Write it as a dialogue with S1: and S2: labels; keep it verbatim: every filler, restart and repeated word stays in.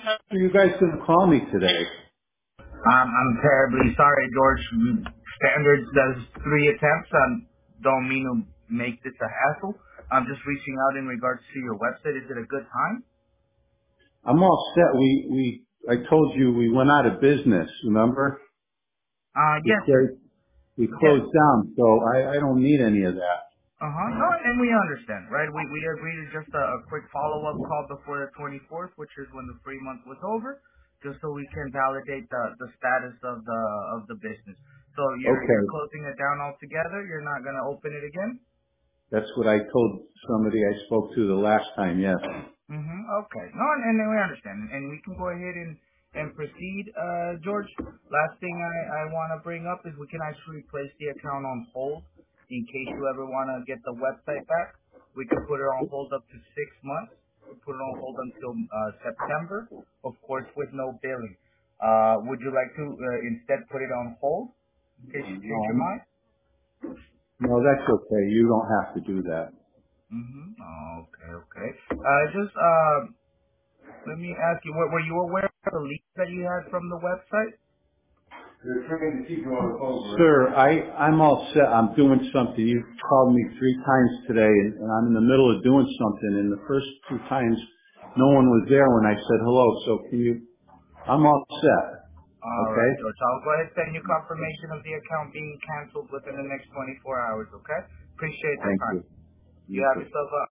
S1: You guys didn't call me today.
S2: Um, I'm terribly sorry, George. Standards does three attempts. Um, don't mean to make this a hassle. I'm just reaching out in regards to your website. Is it a good time?
S1: I'm all set. We we I told you we went out of business. Remember?
S2: Uh,
S1: We
S2: yes, sir.
S1: closed we
S2: Yes.
S1: closed down. So I I don't need any of that.
S2: Uh-huh. No, and we understand, right? We we agreed to just a, a quick follow-up call before the twenty-fourth, which is when the free month was over, just so we can validate the the status of the of the business. So you're you're
S1: Okay,
S2: closing it down altogether. You're not gonna open it again.
S1: that's what I told somebody I spoke to the last time. Yes.
S2: Mm-hmm. Okay. No, and, and then we understand, and we can go ahead and and proceed, uh, George. Last thing I I want to bring up is we can actually place the account on hold in case you ever want to get the website back. We can put it on hold up to six months. We put it on hold until uh, September, of course, with no billing. Uh, would you like to uh, instead put it on hold in case you change
S1: No,
S2: your
S1: I'm,
S2: mind?
S1: no, that's okay. You don't have to do that.
S2: Mm-hmm. Okay. Okay. Uh, just uh. Let me ask you, were, were you aware of the leak that you had from the website?
S1: They're trying to keep you on the phone. Sir, I I'm all set. I'm doing something. You called me three times today, and, and I'm in the middle of doing something. And the first two times, no one was there when I said hello. So can you? I'm all set.
S2: All
S1: Okay.
S2: right, George. I'll go ahead and send you confirmation of the account being canceled within the next twenty-four hours, okay? Appreciate the
S1: Thank
S2: time.
S1: you.
S2: You
S1: You
S2: have
S1: too.
S2: yourself a